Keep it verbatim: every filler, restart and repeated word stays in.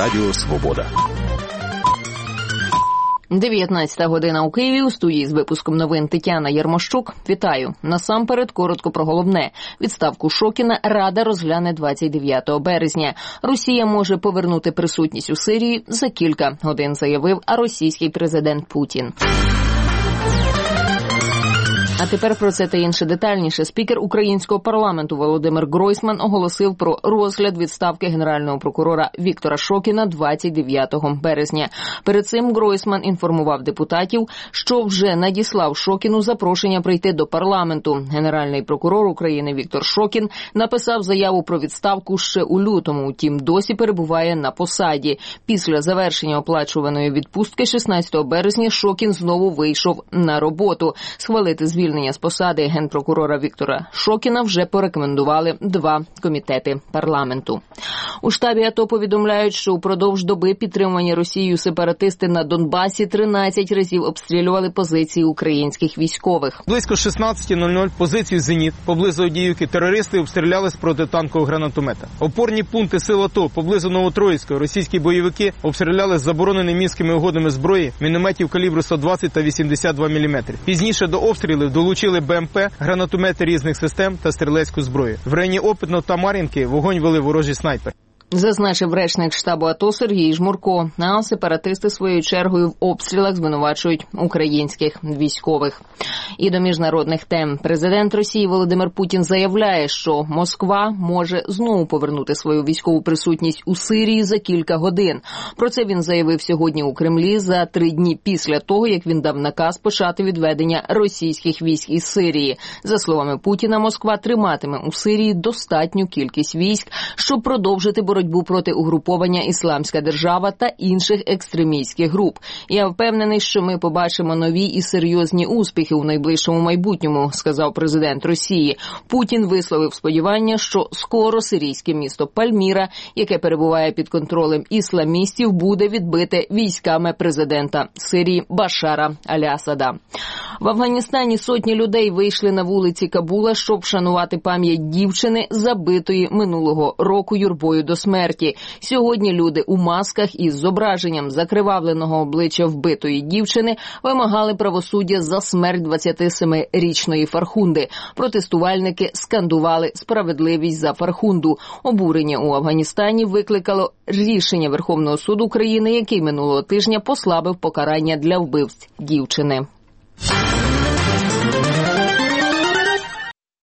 Радіо Свобода. дев'ятнадцята година у Києві. У студії з випуском новин Тетяна Єрмощук. Вітаю. Насамперед, коротко про головне. Відставку Шокіна Рада розгляне двадцять дев'ятого березня. Росія може повернути присутність у Сирії за кілька годин, заявив російський президент Путін. А тепер про це та інше детальніше. Спікер українського парламенту Володимир Гройсман оголосив про розгляд відставки генерального прокурора Віктора Шокіна двадцять дев'ятого березня. Перед цим Гройсман інформував депутатів, що вже надіслав Шокіну запрошення прийти до парламенту. Генеральний прокурор України Віктор Шокін написав заяву про відставку ще у лютому, утім досі перебуває на посаді. Після завершення оплачуваної відпустки шістнадцятого березня Шокін знову вийшов на роботу. Схвалити звільнення з посади генпрокурора Віктора Шокіна вже порекомендували два комітети парламенту. У штабі АТО повідомляють, що упродовж доби підтримувані Росією сепаратисти на Донбасі тринадцять разів обстрілювали позиції українських військових. Близько шістнадцята нуль нуль позицію «Зеніт» поблизу Авдіївки терористи обстріляли з протитанкового гранатомета. Опорні пункти сил АТО поблизу Новотроїцького російські бойовики обстріляли з забороненими мінськими угодами зброї мінометів калібру сто двадцять та вісімдесят два міліметри. Пізніше до обстрілів долучили БМП, гранатомети різних систем та стрілецьку зброю. В районі Опитного та Мар'їнки вогонь вели ворожі снайпери. Зазначив речник штабу АТО Сергій Жмурко. А сепаратисти своєю чергою в обстрілах звинувачують українських військових. І до міжнародних тем. Президент Росії Володимир Путін заявляє, що Москва може знову повернути свою військову присутність у Сирії за кілька годин. Про це він заявив сьогодні у Кремлі за три дні після того, як він дав наказ почати відведення російських військ із Сирії. За словами Путіна, Москва триматиме у Сирії достатню кількість військ, щоб продовжити боротьбу боротьбу проти угруповання «Ісламська держава» та інших екстремістських груп. Я впевнений, що ми побачимо нові і серйозні успіхи у найближчому майбутньому, сказав президент Росії. Путін висловив сподівання, що скоро сирійське місто Пальміра, яке перебуває під контролем ісламістів, буде відбите військами президента Сирії Башара аль-Асада. В Афганістані сотні людей вийшли на вулиці Кабула, щоб вшанувати пам'ять дівчини, забитої минулого року юрбою до смерті. Сьогодні люди у масках із зображенням закривавленого обличчя вбитої дівчини вимагали правосуддя за смерть двадцятисемирічної Фархунди. Протестувальники скандували справедливість за Фархунду. Обурення у Афганістані викликало рішення Верховного суду України, який минулого тижня послабив покарання для вбивць дівчини.